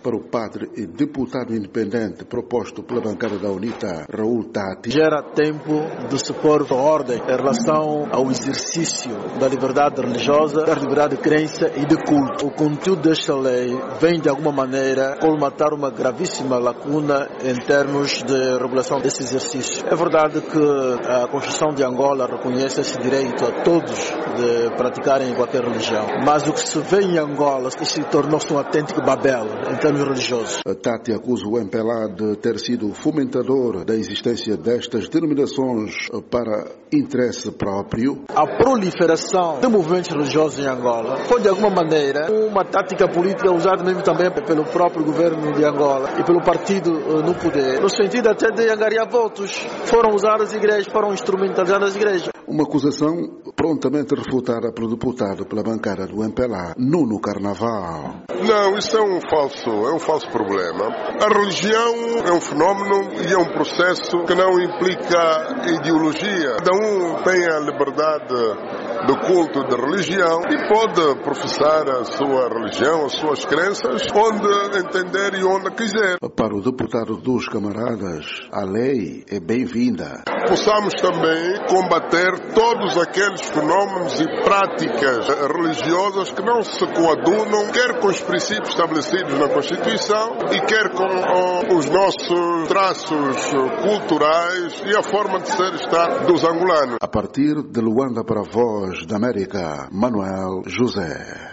Para o padre e deputado independente proposto pela bancada da UNITA, Raul Tati, gera tempo de se pôr em ordem em relação ao exercício da liberdade religiosa, da liberdade de crença e de culto. O conteúdo desta lei vem, de alguma maneira, colmatar uma gravíssima lacuna em termos de regulação desse exercício. É verdade que a Constituição de Angola reconhece esse direito a todos de praticarem qualquer religião, mas o que se vê em Angola se tornou-se um autêntico Babel em termos religiosos. Tati acusa o MPLA de ter sido fomentador da existência destas denominações para interesse próprio. A proliferação de movimentos religiosos em Angola foi, de alguma maneira, uma tática política usada mesmo também pelo próprio governo de Angola e pelo partido no poder, no sentido até de angariar votos. Foram usadas as igrejas, foram instrumentalizadas as igrejas. Uma acusação prontamente refutada pelo deputado pela bancada do MPLA, Nuno Carnaval. Não, isso é um falso problema. A religião é um fenómeno e é um processo que não implica ideologia. Cada um tem a liberdade de culto de religião e pode professar a sua religião, as suas crenças, onde entender e onde quiser. Para o deputado dos camaradas, a lei é bem-vinda. Possamos também combater todos aqueles fenómenos e práticas religiosas que não se coadunam, quer com os princípios estabelecidos na Constituição e quer com os nossos traços culturais e a forma de ser e estar dos angolanos. A partir de Luanda para a Voz da América, Manuel José.